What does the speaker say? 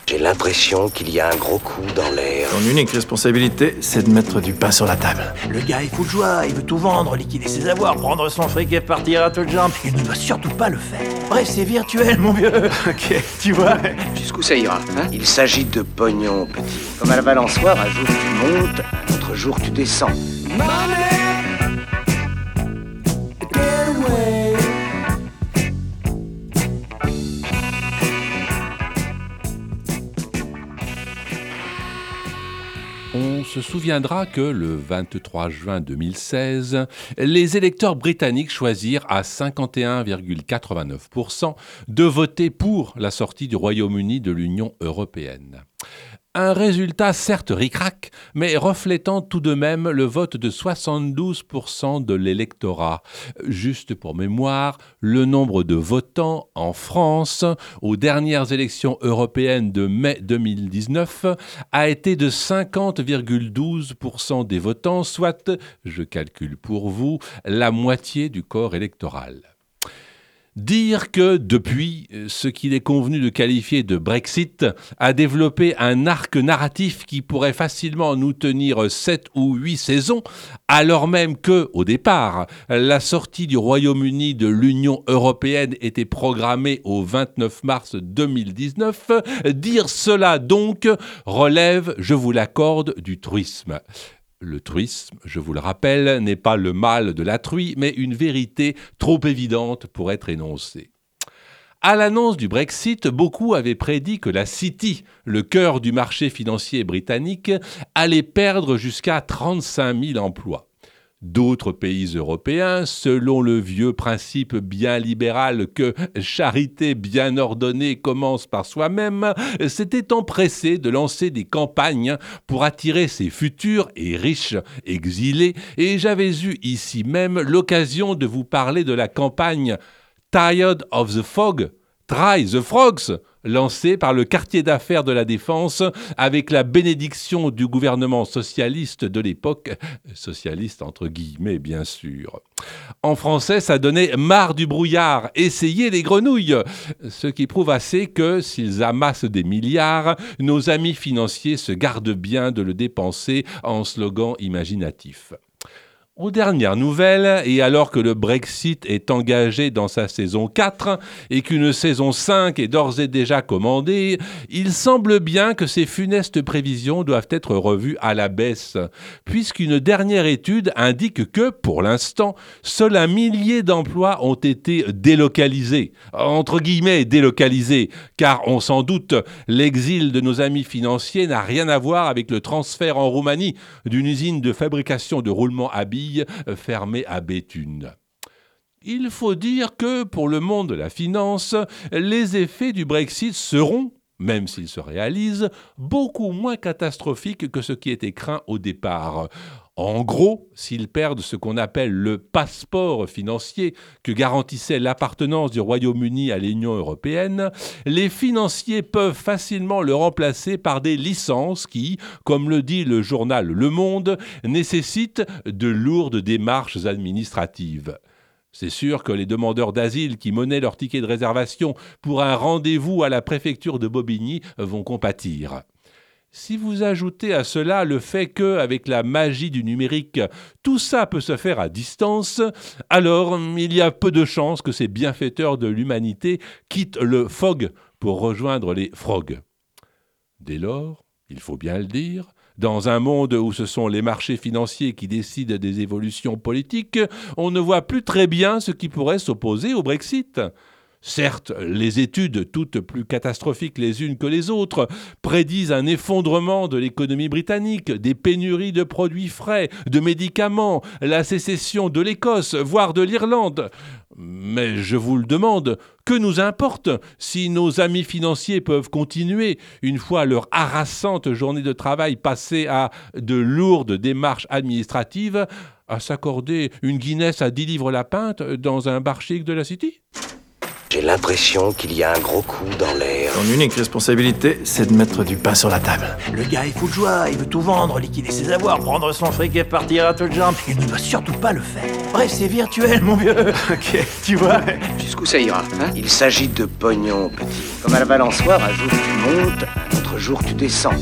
J'ai l'impression qu'il y a un gros coup dans l'air. Ton unique responsabilité, c'est de mettre du pain sur la table. Le gars est fou de joie, il veut tout vendre, liquider ses avoirs, prendre son fric et partir à toutes jambes. Il ne doit surtout pas le faire. Bref, c'est virtuel, mon vieux. Ok, tu vois. Jusqu'où ça ira, hein? Il s'agit de pognon, petit. Comme à la balançoire, un jour tu montes, un autre jour tu descends. On se souviendra que le 23 juin 2016, les électeurs britanniques choisirent à 51,89% de voter pour la sortie du Royaume-Uni de l'Union européenne. Un résultat certes ric-rac, mais reflétant tout de même le vote de 72% de l'électorat. Juste pour mémoire, le nombre de votants en France aux dernières élections européennes de mai 2019 a été de 50,12% des votants, soit, je calcule pour vous, la moitié du corps électoral. Dire que, depuis, ce qu'il est convenu de qualifier de Brexit a développé un arc narratif qui pourrait facilement nous tenir 7 ou 8 saisons, alors même que, au départ, la sortie du Royaume-Uni de l'Union européenne était programmée au 29 mars 2019, dire cela donc relève, je vous l'accorde, du truisme. Le truisme, je vous le rappelle, n'est pas le mal de la truie, mais une vérité trop évidente pour être énoncée. À l'annonce du Brexit, beaucoup avaient prédit que la City, le cœur du marché financier britannique, allait perdre jusqu'à 35 000 emplois. D'autres pays européens, selon le vieux principe bien libéral que charité bien ordonnée commence par soi-même, s'étaient empressés de lancer des campagnes pour attirer ces futurs et riches exilés, et j'avais eu ici même l'occasion de vous parler de la campagne Tired of the Fog, Try the Frogs, lancée par le quartier d'affaires de la Défense avec la bénédiction du gouvernement socialiste de l'époque, socialiste entre guillemets bien sûr. En français, ça donnait « marre du brouillard, essayez les grenouilles », ce qui prouve assez que, s'ils amassent des milliards, nos amis financiers se gardent bien de le dépenser en slogan imaginatif. Aux dernières nouvelles, et alors que le Brexit est engagé dans sa saison 4 et qu'une saison 5 est d'ores et déjà commandée, il semble bien que ces funestes prévisions doivent être revues à la baisse, puisqu'une dernière étude indique que, pour l'instant, seul 1 millier d'emplois ont été délocalisés, entre guillemets délocalisés, car on s'en doute, l'exil de nos amis financiers n'a rien à voir avec le transfert en Roumanie d'une usine de fabrication de roulements à billes fermée à Béthune. Il faut dire que, pour le monde de la finance, les effets du Brexit seront, même s'ils se réalisent, beaucoup moins catastrophiques que ce qui était craint au départ. En gros, s'ils perdent ce qu'on appelle le passeport financier que garantissait l'appartenance du Royaume-Uni à l'Union européenne, les financiers peuvent facilement le remplacer par des licences qui, comme le dit le journal Le Monde, nécessitent de lourdes démarches administratives. C'est sûr que les demandeurs d'asile qui monnaient leur ticket de réservation pour un rendez-vous à la préfecture de Bobigny vont compatir. Si vous ajoutez à cela le fait que, avec la magie du numérique, tout ça peut se faire à distance, alors il y a peu de chances que ces bienfaiteurs de l'humanité quittent le FOG pour rejoindre les frogs. Dès lors, il faut bien le dire, dans un monde où ce sont les marchés financiers qui décident des évolutions politiques, on ne voit plus très bien ce qui pourrait s'opposer au Brexit. Certes, les études, toutes plus catastrophiques les unes que les autres, prédisent un effondrement de l'économie britannique, des pénuries de produits frais, de médicaments, la sécession de l'Écosse, voire de l'Irlande. Mais je vous le demande, que nous importe si nos amis financiers peuvent continuer, une fois leur harassante journée de travail passée à de lourdes démarches administratives, à s'accorder une Guinness à 10 livres la pinte dans un bar chic de la City ? J'ai l'impression qu'il y a un gros coup dans l'air. Ton unique responsabilité, c'est de mettre du pain sur la table. Le gars est fou de joie, il veut tout vendre, liquider ses avoirs, prendre son fric et partir à toute jambe. Il ne doit surtout pas le faire. Bref, c'est virtuel, mon vieux. Ok, tu vois. Jusqu'où ça ira, hein? Il s'agit de pognon, petit. Comme à la balançoire, un jour tu montes, un autre jour tu descends.